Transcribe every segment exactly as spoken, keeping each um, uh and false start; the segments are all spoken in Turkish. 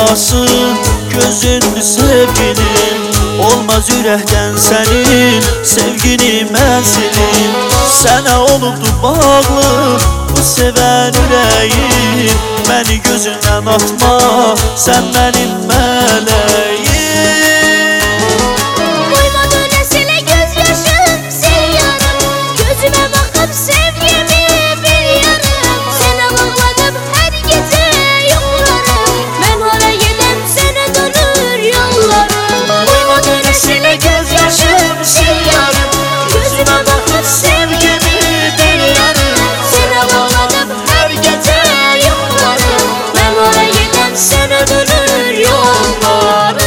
olmasın gözünlü sevgilim. Olmaz ürəkdən sənin sevgini mən silim. Sənə olubdu bağlı bu sevən ürəyim. Məni gözündən atma, sən mənim mələyim. Koymadın esile gözyaşım sil yarım. Gözüme bakıp sevgimi bil yarım. Sana bağladım her gece yollarım. Ben oraya gidem sana dönür yollarım. Koymadın esile gözyaşım sil yarım. Gözüme bakıp sevgimi bil yarım. Sana bağladım her gece yollarım. Ben oraya gidem sana dönür yollarım.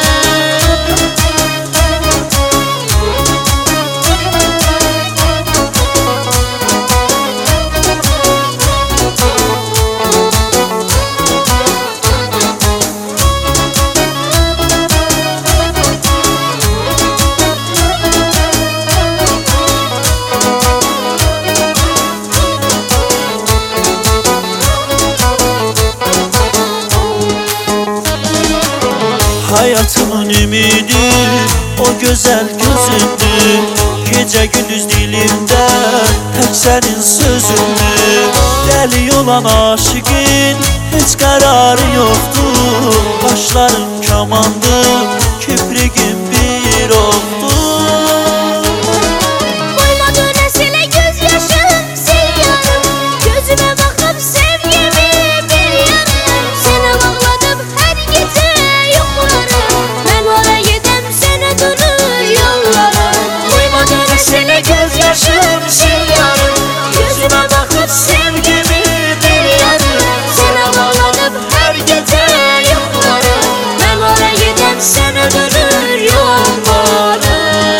Hayatımın ümidi o güzel gözündü. Gece gündüz dilimde tek senin sözündü. Deli olan aşıkın hiç kararı yoktu. Kaşların kamandı, kipriğin bir oldu. Koymadın esile gözyaşım sil yarım. Gözüme bakıp sevgimi bil yarım. Sana bağladım her gece yollarım. Ben oraya gidem sana dönür yollarım. Koymadın esile gözyaşım sil yarım. Gözüme bakıp sevgimi bil yarım. Sana bağladım her gece yollarım. Ben oraya gidem sana dönür yollarım.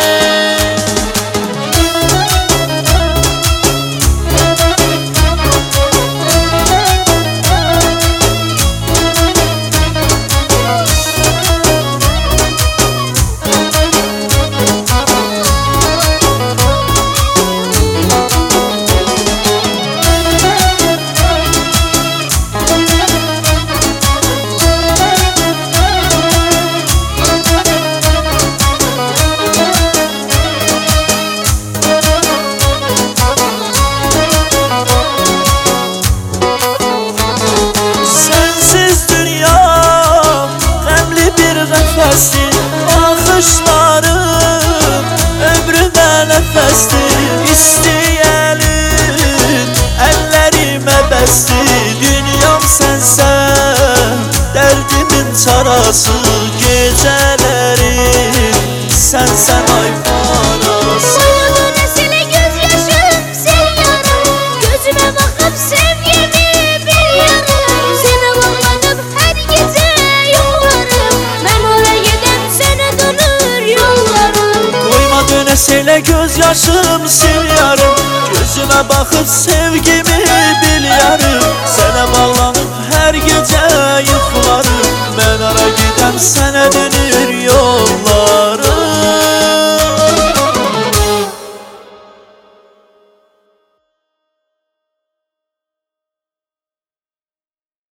Sensiz dünya qəmli bir nəfəsdir. Baxışların ömrümə nəfəsdir. İstəyənin əllərimə bəsdir. Dünyam sənsən, dərdimin çarası. Gecələrim sənsən ay parası. Koymadın esile gözyaşım sil yarım. Gözüme bakıp sevgimi bil yarım. Sana bağladım her gece yollarım. Ben oraya gidem sana dönür yollarım. Koyma dönəsələ göz yaşım sil yarım. Gözümə baxıb sevgimi bil yarım. Sənə bağlanıb hər gecə yuxularım. Mən ara gedəm sənə dönür